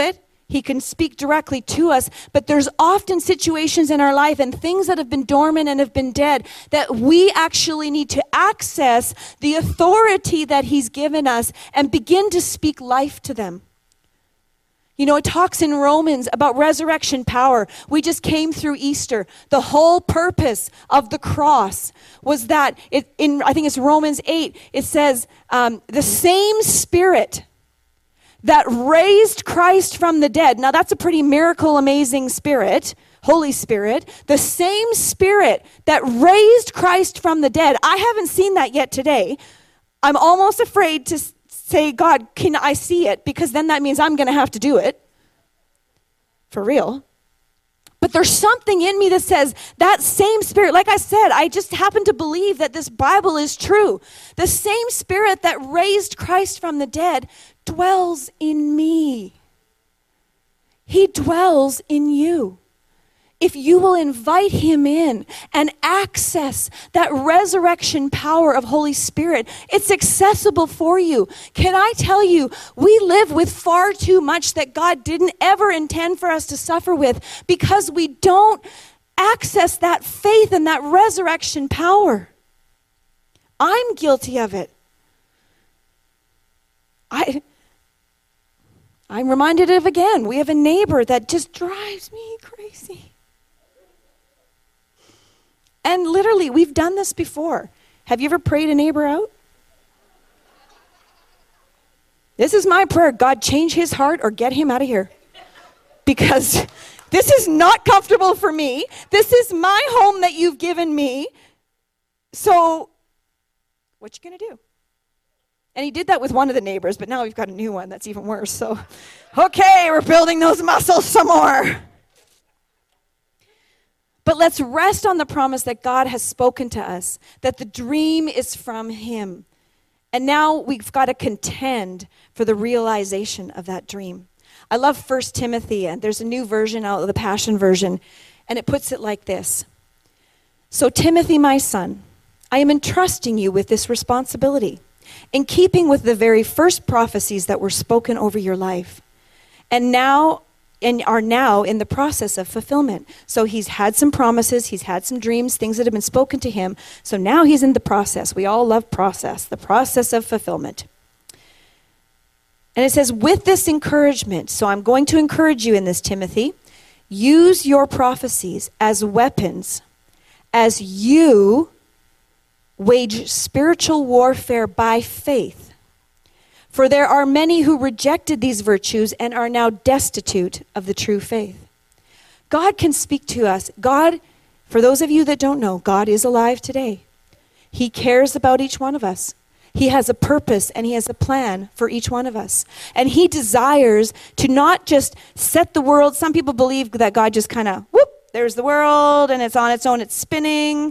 He can speak directly to us, but there's often situations in our life and things that have been dormant and have been dead that we actually need to access the authority that he's given us and begin to speak life to them. You know, it talks in Romans about resurrection power. We just came through Easter. The whole purpose of the cross was that, I think it's Romans 8, it says, the same Spirit that raised Christ from the dead. Now that's a pretty miracle, amazing Spirit, Holy Spirit. The same Spirit that raised Christ from the dead. I haven't seen that yet today. I'm almost afraid to say, God, can I see it? Because then that means I'm going to have to do it. For real. But there's something in me that says that same Spirit, like I said, I just happen to believe that this Bible is true. The same Spirit that raised Christ from the dead dwells in me. He dwells in you. If you will invite him in and access that resurrection power of Holy Spirit, it's accessible for you. Can I tell you, we live with far too much that God didn't ever intend for us to suffer with because we don't access that faith and that resurrection power. I'm guilty of it. I'm reminded of again, we have a neighbor that just drives me crazy. And literally, we've done this before. Have you ever prayed a neighbor out? This is my prayer. God, change his heart or get him out of here. Because this is not comfortable for me. This is my home that you've given me. So, what you going to do? And he did that with one of the neighbors, but now we've got a new one that's even worse. So, okay, we're building those muscles some more. But let's rest on the promise that God has spoken to us, that the dream is from him. And now we've got to contend for the realization of that dream. I love 1 Timothy, and there's a new version out of the Passion Version, and it puts it like this. So Timothy, my son, I am entrusting you with this responsibility, in keeping with the very first prophecies that were spoken over your life, and are now in the process of fulfillment. So he's had some promises, he's had some dreams, things that have been spoken to him. So now he's in the process. We all love process, the process of fulfillment. And it says, with this encouragement, so I'm going to encourage you in this, Timothy, use your prophecies as weapons as you wage spiritual warfare by faith. For there are many who rejected these virtues and are now destitute of the true faith. God can speak to us. God, for those of you that don't know, God is alive today. He cares about each one of us. He has a purpose and he has a plan for each one of us. And he desires to not just set the world. Some people believe that God just kind of, whoop, there's the world and it's on its own, it's spinning.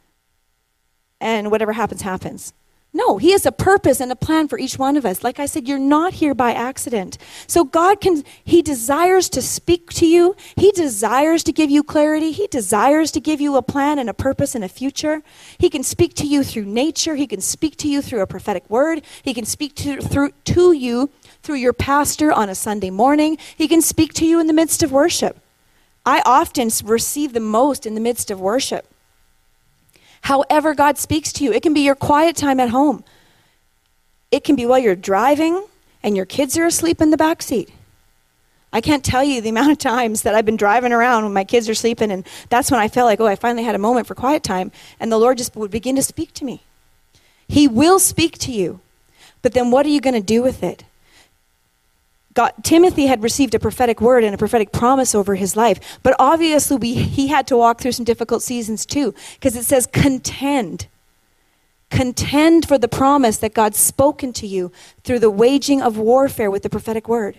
And whatever happens, happens. No, he has a purpose and a plan for each one of us. Like I said, you're not here by accident. So he desires to speak to you. He desires to give you clarity. He desires to give you a plan and a purpose and a future. He can speak to you through nature. He can speak to you through a prophetic word. He can speak to you through your pastor on a Sunday morning. He can speak to you in the midst of worship. I often receive the most in the midst of worship. However God speaks to you. It can be your quiet time at home. It can be while you're driving and your kids are asleep in the back seat. I can't tell you the amount of times that I've been driving around when my kids are sleeping, and that's when I felt like, I finally had a moment for quiet time, and the Lord just would begin to speak to me. He will speak to you, but then what are you going to do with it? Timothy had received a prophetic word and a prophetic promise over his life. But obviously he had to walk through some difficult seasons too. Because it says contend. Contend for the promise that God's spoken to you through the waging of warfare with the prophetic word.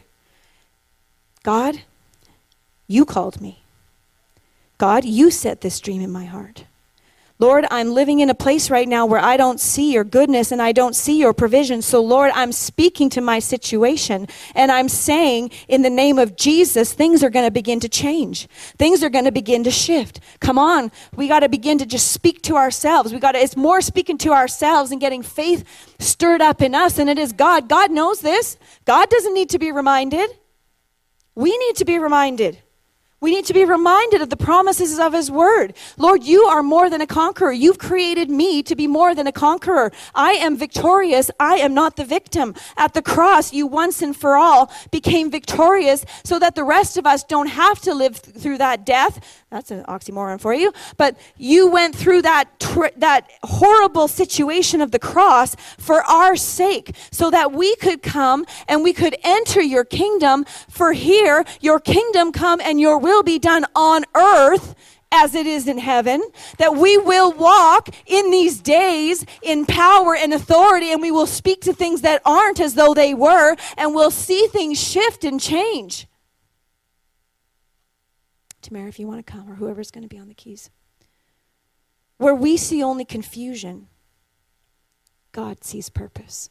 God, you called me. God, you set this dream in my heart. Lord, I'm living in a place right now where I don't see your goodness and I don't see your provision. So Lord, I'm speaking to my situation and I'm saying in the name of Jesus, things are going to begin to change. Things are going to begin to shift. Come on. We got to begin to just speak to ourselves. It's more speaking to ourselves and getting faith stirred up in us than it is God. God knows this. God doesn't need to be reminded. We need to be reminded. We need to be reminded of the promises of his word. Lord, you are more than a conqueror. You've created me to be more than a conqueror. I am victorious. I am not the victim. At the cross, you once and for all became victorious so that the rest of us don't have to live through that death. That's an oxymoron for you. But you went through that horrible situation of the cross for our sake so that we could come and we could enter your kingdom. For here, your kingdom come and your will be done on earth as it is in heaven, that we will walk in these days in power and authority, and we will speak to things that aren't as though they were, and we'll see things shift and change. Tamara, if you want to come, or whoever's going to be on the keys. Where we see only confusion, God sees purpose.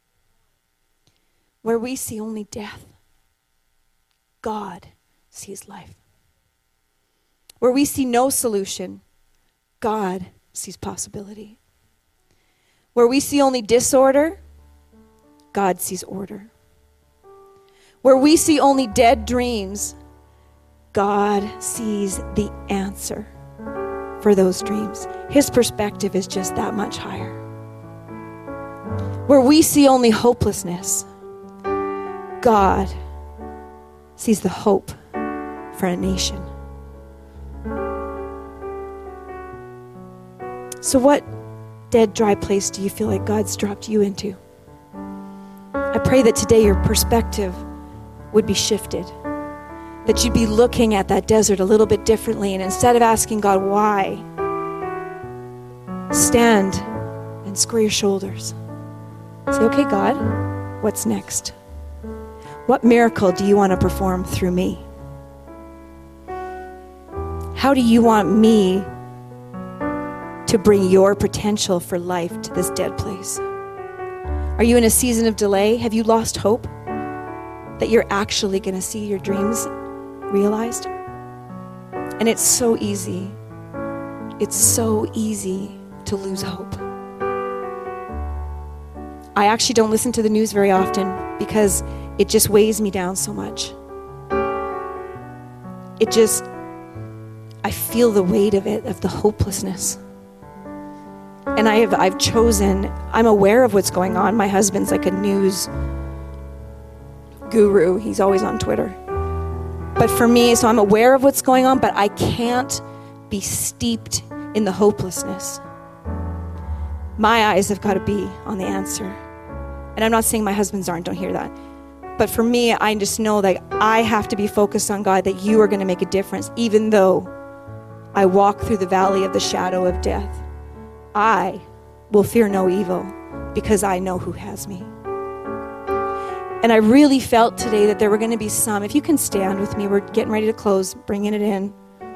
Where we see only death, God sees life. Where we see no solution, God sees possibility. Where we see only disorder, God sees order. Where we see only dead dreams, God sees the answer for those dreams. His perspective is just that much higher. Where we see only hopelessness, God sees the hope for a nation. So what dead, dry place do you feel like God's dropped you into? I pray that today your perspective would be shifted, that you'd be looking at that desert a little bit differently, and instead of asking God why, stand and square your shoulders. Say, okay, God, what's next? What miracle do you want to perform through me? How do you want me to bring your potential for life to this dead place? Are you in a season of delay? Have you lost hope that you're actually going to see your dreams realized? And it's so easy to lose hope. I actually don't listen to the news very often because it just weighs me down so much. I feel the weight of it, of the hopelessness. And I've chosen, I'm aware of what's going on. My husband's like a news guru. He's always on Twitter. But for me, so I'm aware of what's going on, but I can't be steeped in the hopelessness. My eyes have got to be on the answer. And I'm not saying my husband's aren't, don't hear that. But for me, I just know that I have to be focused on God, that you are going to make a difference, even though I walk through the valley of the shadow of death. I will fear no evil because I know who has me. And I really felt today that there were going to be some, if you can stand with me, we're getting ready to close, bringing it in.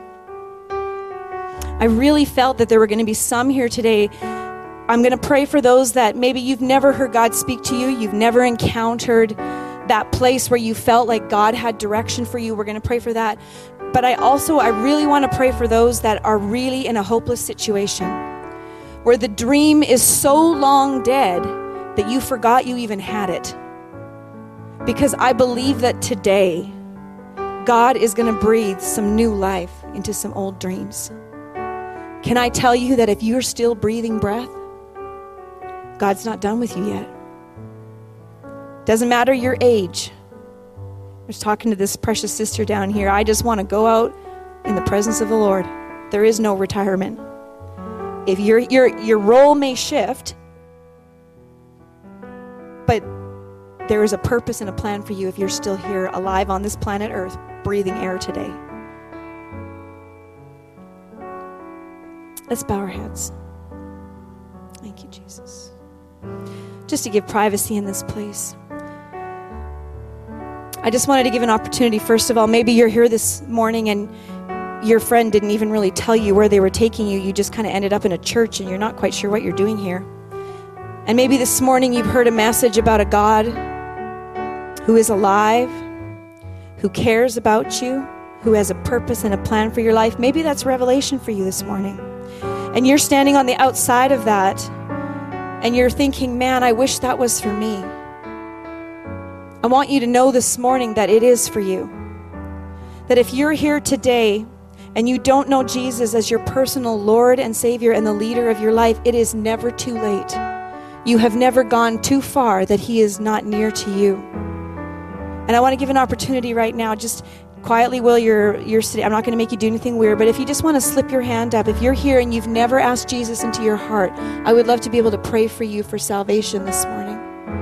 I really felt that there were going to be some here today. I'm going to pray for those that maybe you've never heard God speak to you. You've never encountered that place where you felt like God had direction for you. We're going to pray for that. But I really want to pray for those that are really in a hopeless situation, where the dream is so long dead that you forgot you even had it. Because I believe that today, God is going to breathe some new life into some old dreams. Can I tell you that if you're still breathing breath, God's not done with you yet. Doesn't matter your age. I was talking to this precious sister down here. I just want to go out in the presence of the Lord. There is no retirement. If your role may shift, but there is a purpose and a plan for you if you're still here, alive on this planet Earth, breathing air today. Let's bow our heads. Thank you, Jesus. Just to give privacy in this place. I just wanted to give an opportunity, first of all, maybe you're here this morning and your friend didn't even really tell you where they were taking you. You just kind of ended up in a church and you're not quite sure what you're doing here. And maybe this morning you've heard a message about a God who is alive, who cares about you, who has a purpose and a plan for your life. Maybe that's revelation for you this morning. And you're standing on the outside of that and you're thinking, man, I wish that was for me. I want you to know this morning that it is for you. that if you're here today and you don't know Jesus as your personal Lord and Savior and the leader of your life, it is never too late. You have never gone too far that he is not near to you. And I want to give an opportunity right now, just quietly while you're sitting. I'm not going to make you do anything weird, but if you just want to slip your hand up, if you're here and you've never asked Jesus into your heart, I would love to be able to pray for you for salvation this morning.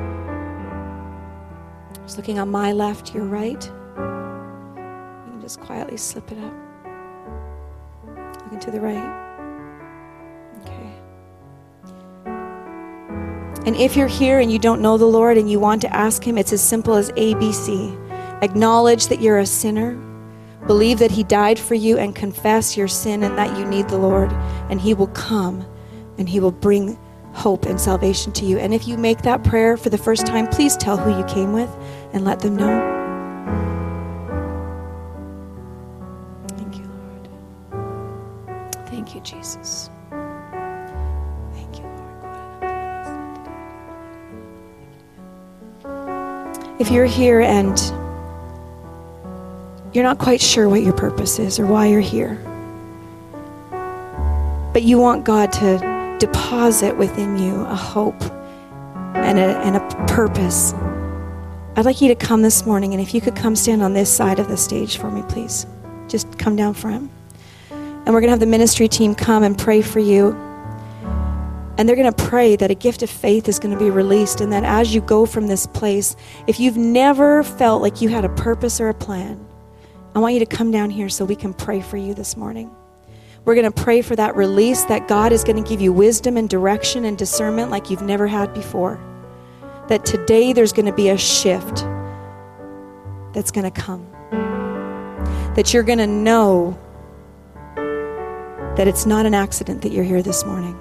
Just looking on my left, your right. You can just quietly slip it up. Looking to the right. And if you're here and you don't know the Lord and you want to ask him, it's as simple as ABC. Acknowledge that you're a sinner. Believe that he died for you and confess your sin and that you need the Lord. And he will come and he will bring hope and salvation to you. And if you make that prayer for the first time, please tell who you came with and let them know. Thank you, Lord. Thank you, Jesus. If you're here and you're not quite sure what your purpose is or why you're here, but you want God to deposit within you a hope and a purpose, I'd like you to come this morning, and if you could come stand on this side of the stage for me, please. Just come down front. And we're going to have the ministry team come and pray for you. And they're going to pray that a gift of faith is going to be released, and that as you go from this place, if you've never felt like you had a purpose or a plan, I want you to come down here so we can pray for you this morning. We're going to pray for that release, that God is going to give you wisdom and direction and discernment like you've never had before. That today there's going to be a shift that's going to come. That you're going to know that it's not an accident that you're here this morning.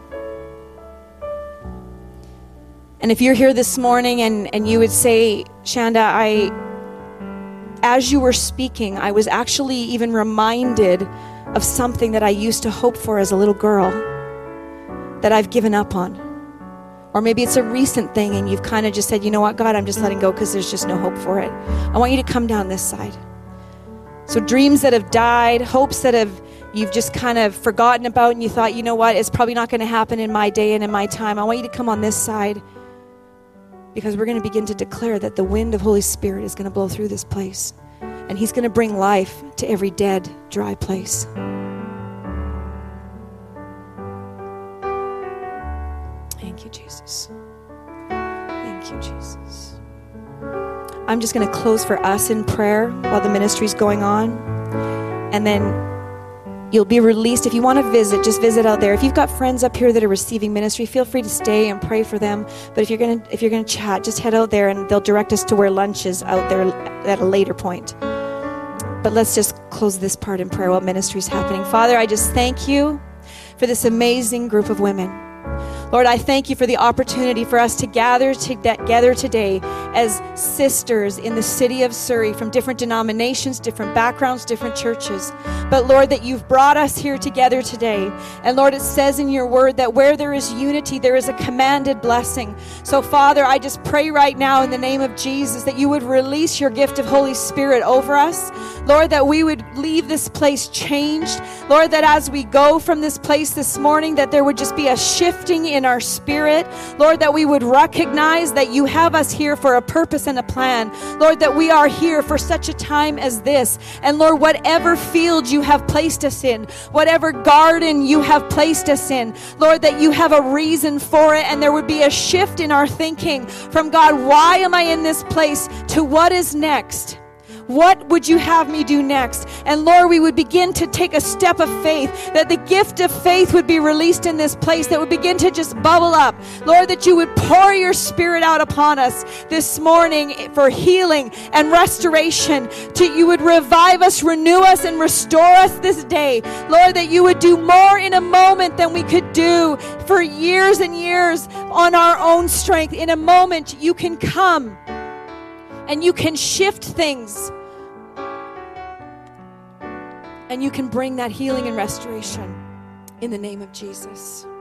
And if you're here this morning and you would say, Shanda, as you were speaking, I was actually even reminded of something that I used to hope for as a little girl that I've given up on. Or maybe it's a recent thing and you've kind of just said, you know what, God, I'm just letting go because there's just no hope for it. I want you to come down this side. So dreams that have died, hopes that you've just kind of forgotten about and you thought, you know what, it's probably not going to happen in my day and in my time. I want you to come on this side. Because we're going to begin to declare that the wind of Holy Spirit is going to blow through this place. And he's going to bring life to every dead, dry place. Thank you, Jesus. Thank you, Jesus. I'm just going to close for us in prayer while the ministry's going on. And then you'll be released. If you want to visit, just visit out there. If you've got friends up here that are receiving ministry, feel free to stay and pray for them. But if you're gonna chat, just head out there and they'll direct us to where lunch is out there at a later point. But let's just close this part in prayer while ministry's happening. Father, I just thank you for this amazing group of women. Lord, I thank you for the opportunity for us to gather together today as sisters in the city of Surrey from different denominations, different backgrounds, different churches. But Lord, that you've brought us here together today. And Lord, it says in your word that where there is unity, there is a commanded blessing. So Father, I just pray right now in the name of Jesus that you would release your gift of Holy Spirit over us. Lord, that we would leave this place changed. Lord, that as we go from this place this morning, that there would just be a shifting in our spirit. Lord, that we would recognize that you have us here for a purpose and a plan. Lord, that we are here for such a time as this. And Lord, whatever field you have placed us in, whatever garden you have placed us in, Lord, that you have a reason for it, and there would be a shift in our thinking from God, why am I in this place, to what is next? What would you have me do next? And Lord, we would begin to take a step of faith, that the gift of faith would be released in this place, that would begin to just bubble up. Lord, that you would pour your Spirit out upon us this morning for healing and restoration. You would revive us, renew us, and restore us this day. Lord, that you would do more in a moment than we could do for years and years on our own strength. In a moment, you can come and you can shift things. And you can bring that healing and restoration in the name of Jesus.